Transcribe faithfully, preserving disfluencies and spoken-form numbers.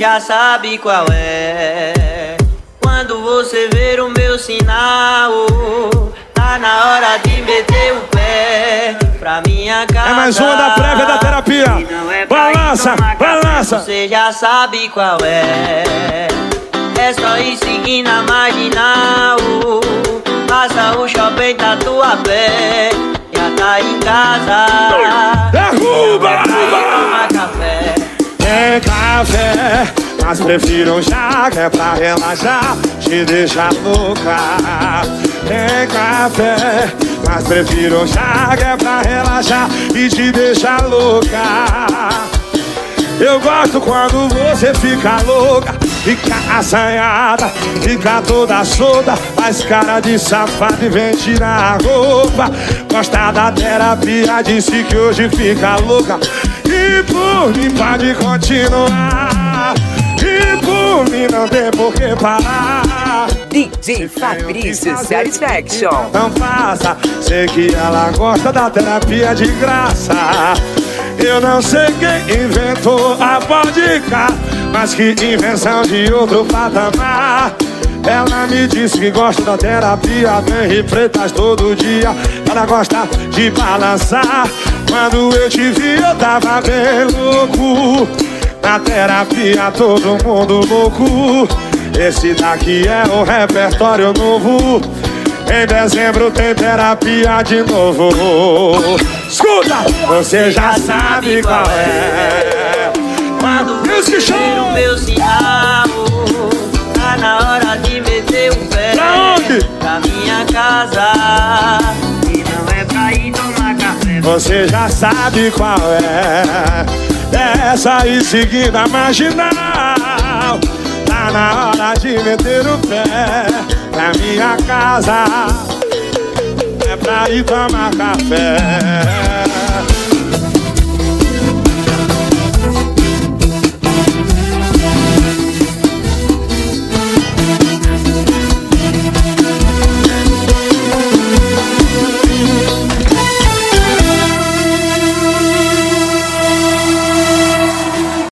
já sabe qual é. Quando você ver o meu sinal, tá na hora de meter o pé pra minha casa. É mais uma da prévia da terapia. É balança, balança. Você já sabe qual é. É só ir seguindo a marginal. Passa o shopping Tatuapé. Já tá em casa. Derruba! Toma café. É café, mas prefiro um chá que é pra relaxar, te deixar louca. É café, mas prefiro um chá que é pra relaxar e te deixar louca. Eu gosto quando você fica louca, fica assanhada, fica toda solta, faz cara de safado e vem tirar a roupa. Gosta da terapia, disse que hoje fica louca. E por mim pode continuar, e por mim não tem por que parar. D J Fabrício Satisfaction. Não faça, sei que ela gosta da terapia de graça. Eu não sei quem inventou a vodka, mas que invenção de outro patamar. Ela me disse que gosta da terapia, vem e pretas todo dia. Ela gosta de balançar. Quando eu te vi eu tava bem louco. Na terapia todo mundo louco. Esse daqui é um repertório novo. Em dezembro tem terapia de novo. Escuta! Você já sabe qual é. Quando você ver o meu sinal, tá na hora de meter o pé pra onde? Pra minha casa. E não é pra ir tomar café. Você já sabe qual é. Essa aí seguindo a marginal. Tá na hora de meter o pé pra minha casa. É pra ir tomar café.